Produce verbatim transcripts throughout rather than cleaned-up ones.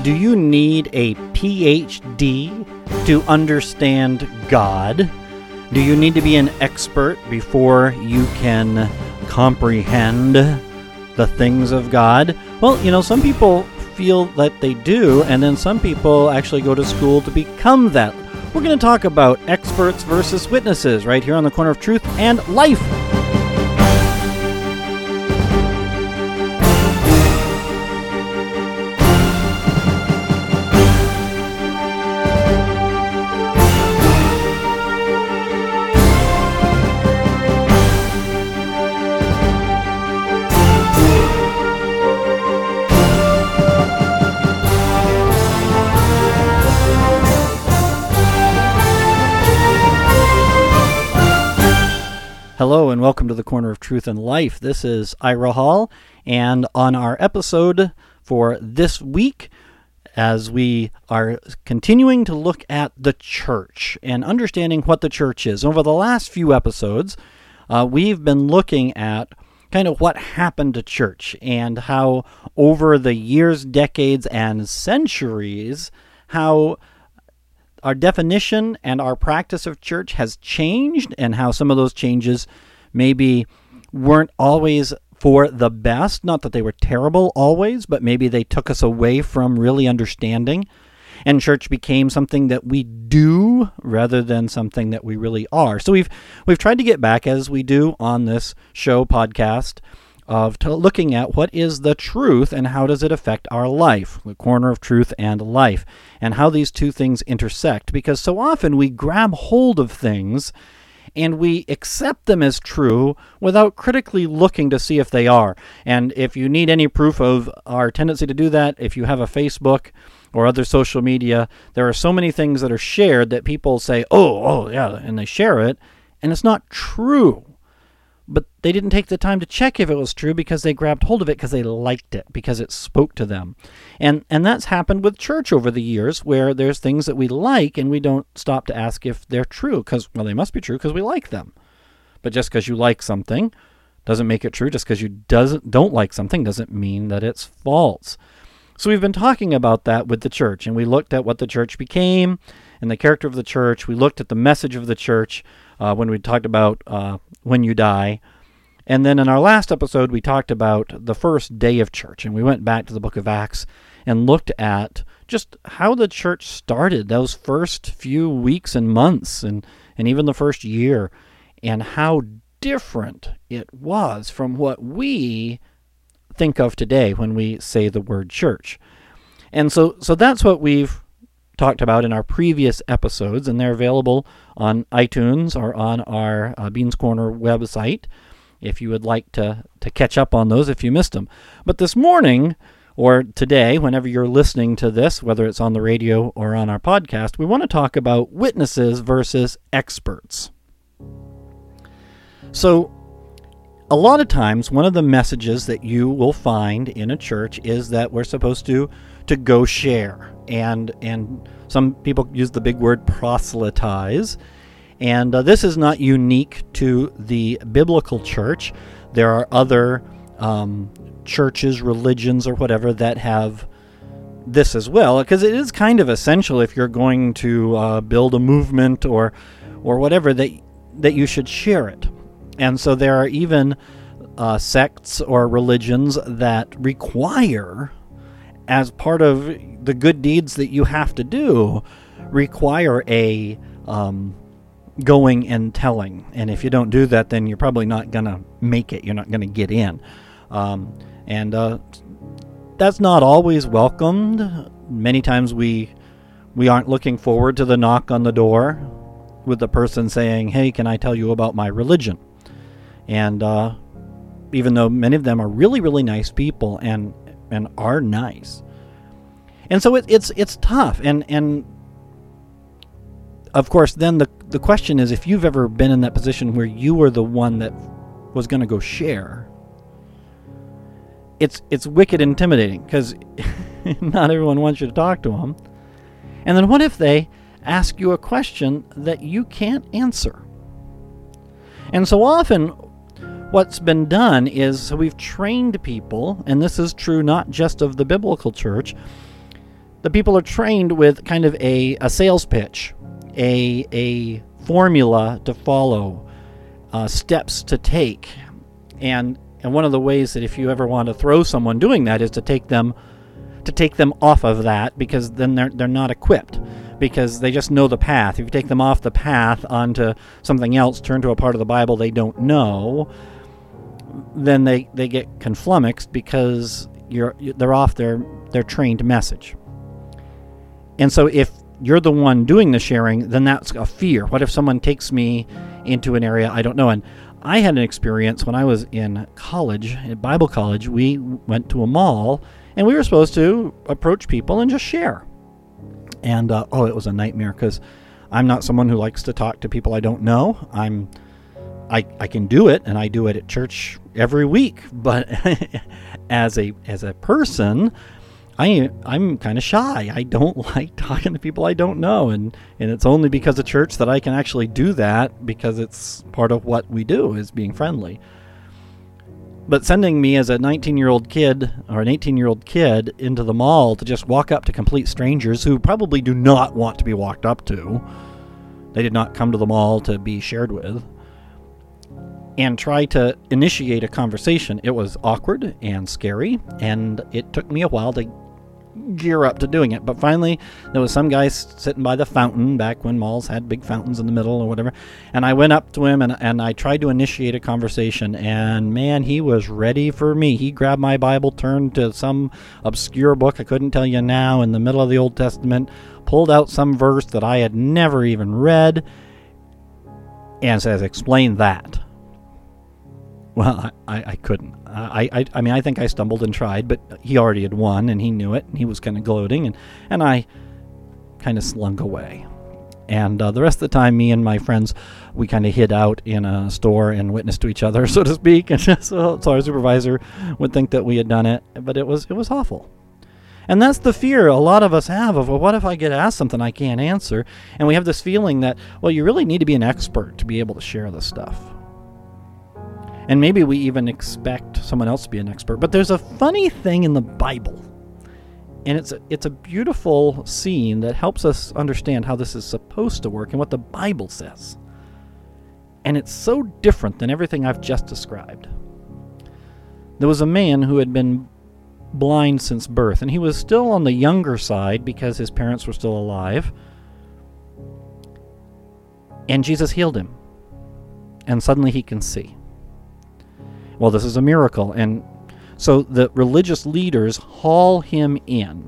Do you need a P H D to understand God? Do you need to be an expert before you can comprehend the things of God? Well, you know, some people feel that they do, and then some people actually go to school to become that. We're going to talk about experts versus witnesses right here on the Corner of Truth and Life. Hello and welcome to the Corner of Truth and Life. This is Ira Hall, and on our episode for this week, as we are continuing to look at the church and understanding what the church is. Over the last few episodes, uh, we've been looking at kind of what happened to church and how over the years, decades, and centuries, how our definition and our practice of church has changed, and how some of those changes maybe weren't always for the best. Not that they were terrible always, but maybe they took us away from really understanding. And church became something that we do rather than something that we really are. So we've we've tried to get back, as we do on this show podcast, of to looking at what is the truth and how does it affect our life, the Corner of Truth and Life, and how these two things intersect. Because so often we grab hold of things and we accept them as true without critically looking to see if they are. And if you need any proof of our tendency to do that, if you have a Facebook or other social media, there are so many things that are shared that people say, oh, oh, yeah, and they share it, and it's not true. But they didn't take the time to check if it was true because they grabbed hold of it because they liked it, because it spoke to them. And and that's happened with church over the years, where there's things that we like and we don't stop to ask if they're true, because, well, they must be true because we like them. But just because you like something doesn't make it true. Just because you doesn't don't like something doesn't mean that it's false. So we've been talking about that with the church, and we looked at what the church became and the character of the church. We looked at the message of the church uh, when we talked about uh, when you die. And then in our last episode, we talked about the first day of church, and we went back to the book of Acts and looked at just how the church started, those first few weeks and months, and, and even the first year, and how different it was from what we think of today when we say the word church. And so so that's what we've talked about in our previous episodes, and they're available on iTunes or on our uh, Beans Corner website if you would like to, to catch up on those if you missed them. But this morning, or today, whenever you're listening to this, whether it's on the radio or on our podcast, we want to talk about witnesses versus experts. So a lot of times, one of the messages that you will find in a church is that we're supposed to to go share. And and some people use the big word proselytize. And uh, this is not unique to the biblical church. There are other um, churches, religions, or whatever that have this as well, because it is kind of essential if you're going to uh, build a movement or or whatever, that that you should share it. And so there are even uh, sects or religions that require, as part of the good deeds that you have to do, require a um, going and telling. And if you don't do that, then you're probably not going to make it. You're not going to get in. Um, and uh, that's not always welcomed. Many times we we aren't looking forward to the knock on the door with the person saying, hey, can I tell you about my religion? And uh, even though many of them are really, really nice people and and are nice. And so it, it's it's tough. And, and of course, then the, the question is, if you've ever been in that position where you were the one that was going to go share, it's it's wicked intimidating, because not everyone wants you to talk to them. And then what if they ask you a question that you can't answer? And so often what's been done is, so we've trained people, and this is true not just of the biblical church, the people are trained with kind of a, a sales pitch, a, a formula to follow, uh, steps to take. And and one of the ways that if you ever want to throw someone doing that is to take them to take them off of that, because then they're they're not equipped, because they just know the path. If you take them off the path onto something else, turn to a part of the Bible they don't know, then they, they get conflummoxed because you're they're off their, their trained message. And so if you're the one doing the sharing, then that's a fear. What if someone takes me into an area I don't know? And I had an experience when I was in college, at Bible college. We went to a mall, and we were supposed to approach people and just share. And, uh, oh, it was a nightmare, because I'm not someone who likes to talk to people I don't know. I'm, I, I can do it, and I do it at church every week. But as a as a person, I, I'm kind of shy. I don't like talking to people I don't know, and, and it's only because of church that I can actually do that, because it's part of what we do, is being friendly. But sending me as a nineteen-year-old kid or an eighteen-year-old kid into the mall to just walk up to complete strangers who probably do not want to be walked up to, they did not come to the mall to be shared with, and try to initiate a conversation, it was awkward and scary, and it took me a while to gear up to doing it. But finally, there was some guy sitting by the fountain, back when malls had big fountains in the middle or whatever, and I went up to him and, and I tried to initiate a conversation, and man, he was ready for me. He grabbed my Bible, turned to some obscure book I couldn't tell you now in the middle of the Old Testament, pulled out some verse that I had never even read, and says, "Explain that." Well, I, I, I couldn't. I, I I mean, I think I stumbled and tried, but he already had won, and he knew it, and he was kind of gloating, and, and I kind of slunk away. And uh, the rest of the time, me and my friends, we kind of hid out in a store and witnessed to each other, so to speak. And so, so our supervisor would think that we had done it, but it was it was awful. And that's the fear a lot of us have of, well, what if I get asked something I can't answer? And we have this feeling that, well, you really need to be an expert to be able to share this stuff. And maybe we even expect someone else to be an expert. But there's a funny thing in the Bible. And it's a, it's a beautiful scene that helps us understand how this is supposed to work and what the Bible says. And it's so different than everything I've just described. There was a man who had been blind since birth, and he was still on the younger side because his parents were still alive. And Jesus healed him. And suddenly he can see. Well, this is a miracle. And so the religious leaders haul him in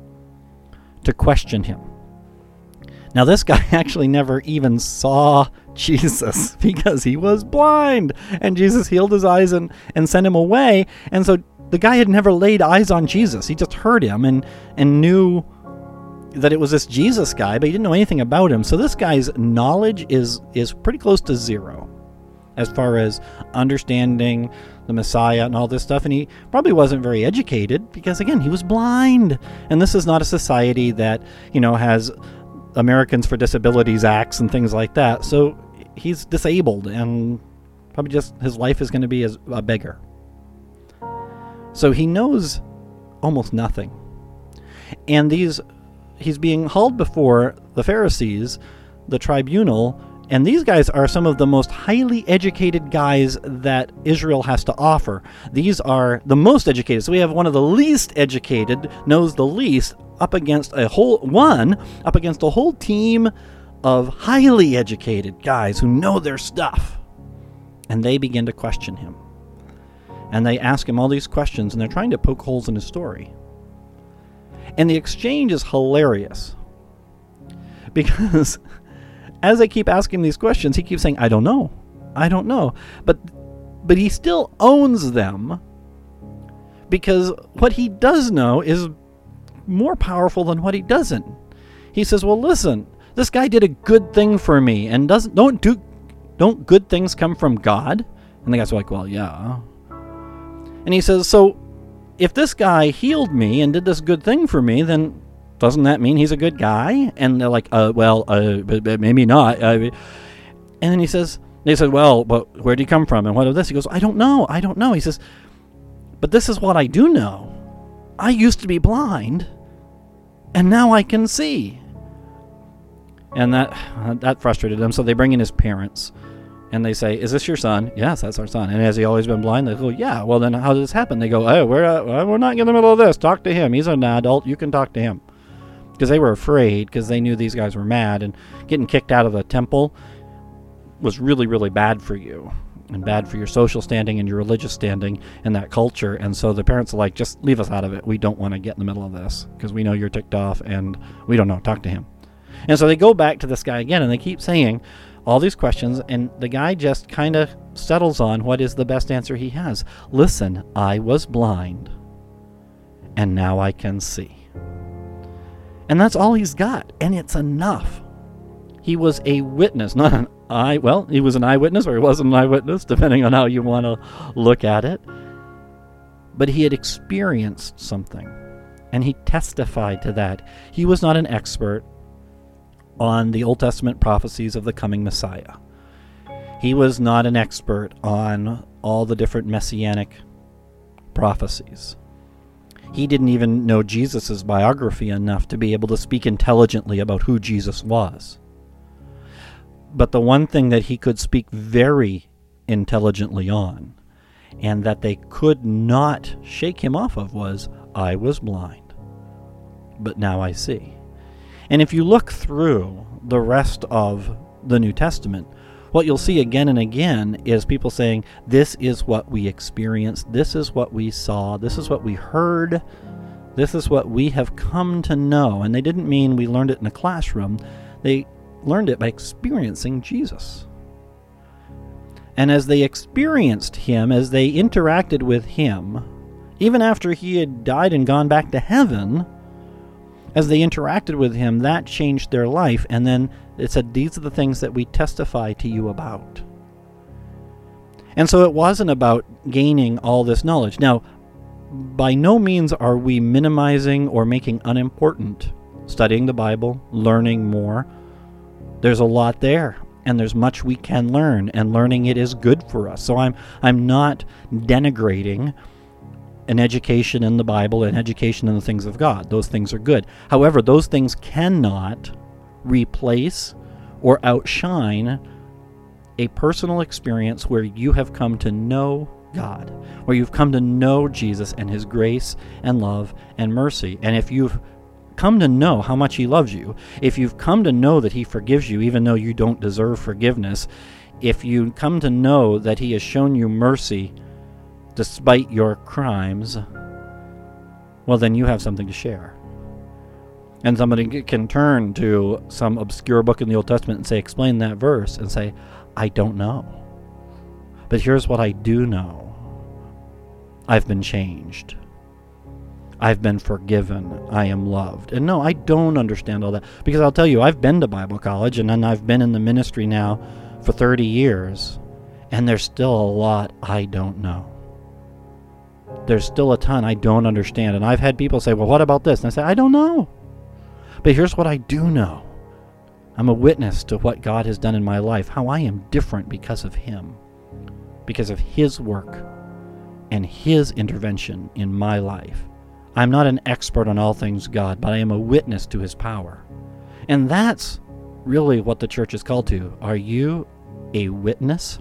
to question him. Now, this guy actually never even saw Jesus because he was blind. And Jesus healed his eyes and, and sent him away. And so the guy had never laid eyes on Jesus. He just heard him and, and knew that it was this Jesus guy, but he didn't know anything about him. So this guy's knowledge is is pretty close to zero as far as understanding the Messiah and all this stuff. And he probably wasn't very educated because, again, he was blind. And this is not a society that, you know, has Americans for Disabilities Acts and things like that. So he's disabled, and probably just his life is going to be as a beggar. So he knows almost nothing. And these he's being hauled before the Pharisees, the tribunal, and these guys are some of the most highly educated guys that Israel has to offer. These are the most educated. So we have one of the least educated, knows the least, up against a whole one, up against a whole team of highly educated guys who know their stuff. And they begin to question him. And they ask him all these questions, and they're trying to poke holes in his story. And the exchange is hilarious. Because as they keep asking these questions, he keeps saying, I don't know. I don't know. But but he still owns them, because what he does know is more powerful than what he doesn't. He says, well, listen, this guy did a good thing for me, and doesn't don't do don't good things come from God? And the guys are like, well, yeah. And he says, so if this guy healed me and did this good thing for me, then doesn't that mean he's a good guy? And they're like, uh, well, uh, but, but maybe not. Uh, and then he says, they said, well, but where did he come from? And what of this? He goes, I don't know. I don't know. He says, but this is what I do know. I used to be blind, and now I can see. And that that frustrated them, so they bring in his parents. And they say, is this your son? Yes, that's our son. And has he always been blind? They go, yeah. Well, then how did this happen? They go, oh, we're, uh, we're not in the middle of this. Talk to him. He's an adult. You can talk to him. Because they were afraid, because they knew these guys were mad. And getting kicked out of the temple was really, really bad for you. And bad for your social standing and your religious standing in that culture. And so the parents are like, just leave us out of it. We don't want to get in the middle of this. Because we know you're ticked off and we don't know. Talk to him. And so they go back to this guy again, and they keep saying all these questions, and the guy just kind of settles on what is the best answer he has. Listen, I was blind, and now I can see. And that's all he's got, and it's enough. He was a witness, not an eye. Well, he was an eyewitness, or he wasn't an eyewitness, depending on how you want to look at it. But he had experienced something, and he testified to that. He was not an expert on the Old Testament prophecies of the coming Messiah. He was not an expert on all the different messianic prophecies. He didn't even know Jesus' biography enough to be able to speak intelligently about who Jesus was. But the one thing that he could speak very intelligently on, and that they could not shake him off of, was, I was blind, but now I see. And if you look through the rest of the New Testament, what you'll see again and again is people saying, this is what we experienced, this is what we saw, this is what we heard, this is what we have come to know. And they didn't mean we learned it in a classroom. They learned it by experiencing Jesus. And as they experienced him, as they interacted with him, even after he had died and gone back to heaven, as they interacted with him, that changed their life. And then it said, these are the things that we testify to you about. And so it wasn't about gaining all this knowledge. Now, by no means are we minimizing or making unimportant studying the Bible, learning more. There's a lot there, and there's much we can learn, and learning it is good for us. So I'm I'm not denigrating an education in the Bible and education in the things of God. Those things are good. However, those things cannot replace or outshine a personal experience where you have come to know God, where you've come to know Jesus and his grace and love and mercy. And if you've come to know how much he loves you, if you've come to know that he forgives you even though you don't deserve forgiveness, if you come to know that he has shown you mercy despite your crimes, well, then you have something to share. And somebody can turn to some obscure book in the Old Testament and say, explain that verse, and say, I don't know. But here's what I do know. I've been changed. I've been forgiven. I am loved. And no, I don't understand all that. Because I'll tell you, I've been to Bible college, and then I've been in the ministry now for thirty years, and there's still a lot I don't know. There's still a ton I don't understand. And I've had people say, well, what about this? And I say, I don't know. But here's what I do know. I'm a witness to what God has done in my life, how I am different because of him, because of his work and his intervention in my life. I'm not an expert on all things God, but I am a witness to his power. And that's really what the church is called to. Are you a witness?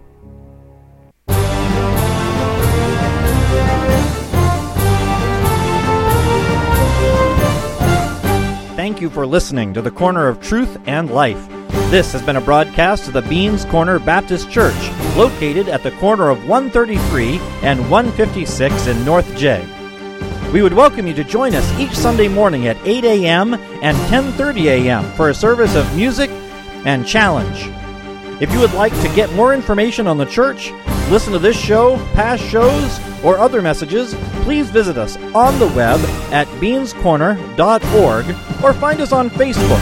Thank you for listening to the Corner of Truth and Life. This has been a broadcast of the Beans Corner Baptist Church, located at the corner of one thirty-three and one fifty-six in North J. We would welcome you to join us each Sunday morning at eight a.m. and ten thirty a.m. for a service of music and challenge. If you would like to get more information on the church, listen to this show, past shows, or other messages, please visit us on the web at beans corner dot org or find us on Facebook.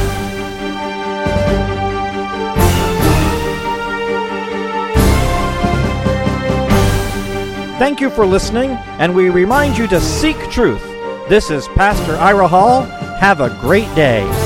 Thank you for listening, and we remind you to seek truth. This is Pastor Ira Hall. Have a great day.